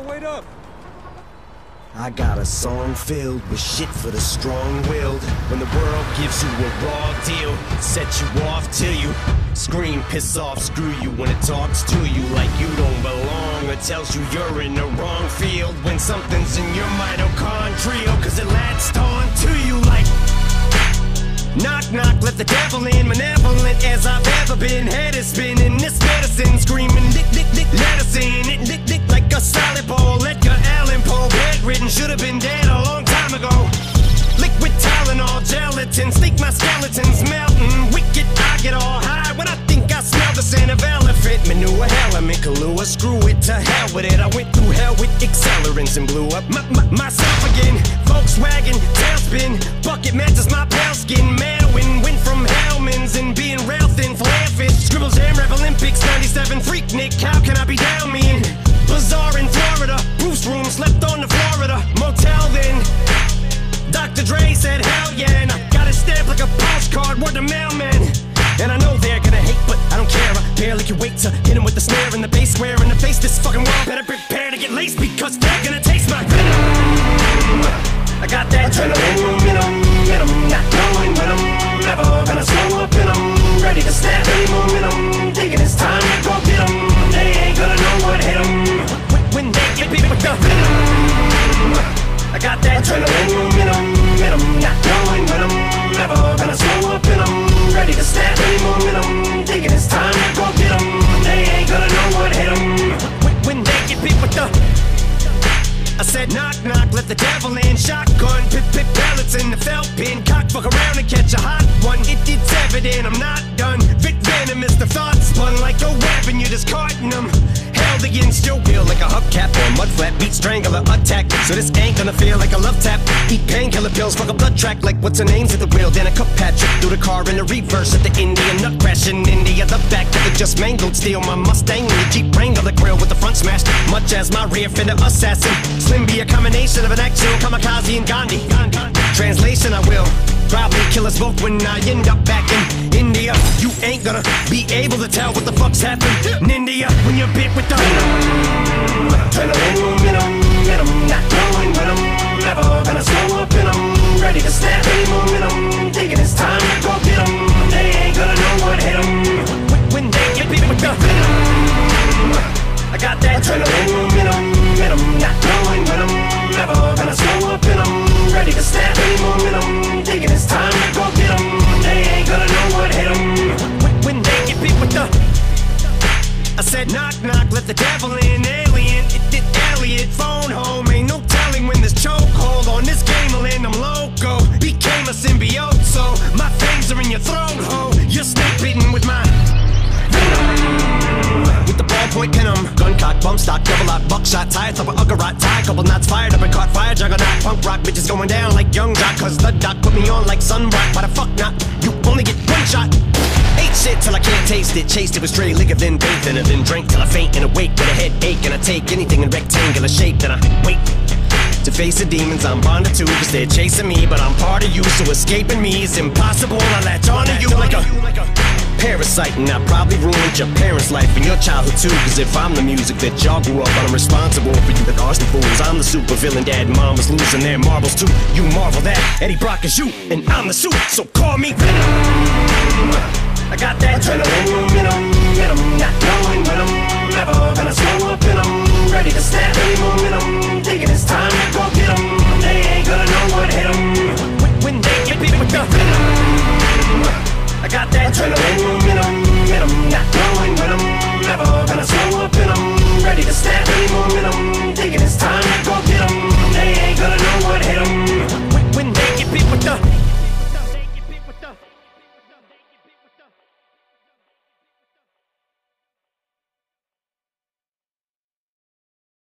wait up. I got a song filled with shit for the strong-willed. When the world gives you a raw deal, set you off till you scream, piss off, screw you. When it talks to you like you don't belong, or tells you you're in the wrong field. When something's in your mitochondrial, cause it latched on to you like knock, knock, let the devil in. Malevolent as I've ever been. Head is spinning, this medicine screaming, dick, dick, dick, let us in. It dick, dick, like a solid ball. Edgar Allan Poe, bedridden, should have been dead a long time ago. Liquid Tylenol, gelatin, sneak my skeletons melting. Wicked, I get all high when I think I smell the scent of elephant manure. Element, Kahlua, screw it, to hell with it. I went through hell with accelerants and blew up myself again. Volkswagen, tailspin, bucket matches my pale skin. Mailwind, went from Hellman's and being rail thin, flare fish. Scribbles, Jam Rap Olympics, 97, freak Nick, how can I be down mean? Bazaar in Florida, Bruce room, slept on the Florida motel then. Dr. Dre said hell yeah, and I got it stamped like a postcard, word to mailman. And I know they're gonna hate, but I don't care. I barely can wait to hit him with the snare and the bass square in the face. This fucking world better prepare to get laced, because they're gonna taste my venom. I got that adrenaline momentum, not knowing when I'm never gonna slow up, and I'm ready to snap any momentum. Thinking it's time to go get 'em. They ain't gonna know what hit 'em when they get beat with the venom. I got that adrenaline momentum, not knowing when I'm never gonna slow up, and I'm ready to snap any momentum. Thinking it's time to go get 'em. They ain't gonna know what hit 'em when they get beat with the. I said knock, knock, let the devil in. Shotgun, pip, pellets in the felt pin. Cock, fuck around and catch a hot one. It's evident I'm not done. Vic venomous, the thought spun like a weapon. You're discarding them. Held against your will like a hubcap or a mud flat. Beat strangler attack. So this ain't gonna feel like a love tap. Eat painkiller pills, fuck a blood track like what's her name's at the wheel. Then a cup Patrick through the car in the reverse at the Indian nut crash in India. The back of the just mangled steel. My Mustang in the Jeep Wrangler, the grill with the front smashed. Much as my rear fender assassin. Slim be a combination of an actual kamikaze and Gandhi. Translation, I will probably kill us both when I end up back in India. You ain't gonna be able to tell what the fuck's happened in India when you're bit with the adrenaline momentum, not knowing when I'm never gonna slow up, and I'm ready to snap any momentum. Thinking it's time to go get 'em. They ain't gonna know what hit 'em when they get bit with the venom. I got that adrenaline momentum, not knowing when I'm never gonna slow up, and I'm ready to snap any momentum. Thinking it's time to go get 'em. They ain't gonna know what hit 'em when they get beat with the. I said knock, knock, let the devil in. Alien, it did Elliot, phone home. Ain't no telling when this chokehold on this game will end. I'm loco, became a symbiote, so my fangs are in your throat, ho. You're snake bitten with my with the ballpoint pin 'em. Gun cock, bump stock, double lock, buckshot, tie, thumper, uggerot, tie, couple knots fired up and caught fire, juggernaut, punk rock, bitches going down like young jock, cause the doc put me on like sun rock. Why the fuck not? You only get one shot. Ate shit till I can't taste it, chased it with stray liquor, then bathed in it, then drank till I faint and awake with a headache, and I take anything in rectangular shape, then I wait to face the demons I'm bonded to, cause they're chasing me, but I'm part of you, so escaping me is impossible. I latch onto you like a parasite, and I probably ruined your parents' life and your childhood too. Cause if I'm the music that y'all grew up on, I'm responsible for you, the Austin fools. I'm the super villain, dad and mom was losing their marbles too. You marvel that Eddie Brock is you, and I'm the suit, so call me Venom. I got that adrenaline momentum, not knowing when I'm never gonna slow up, and I'm ready to snap any momentum. Thinking it's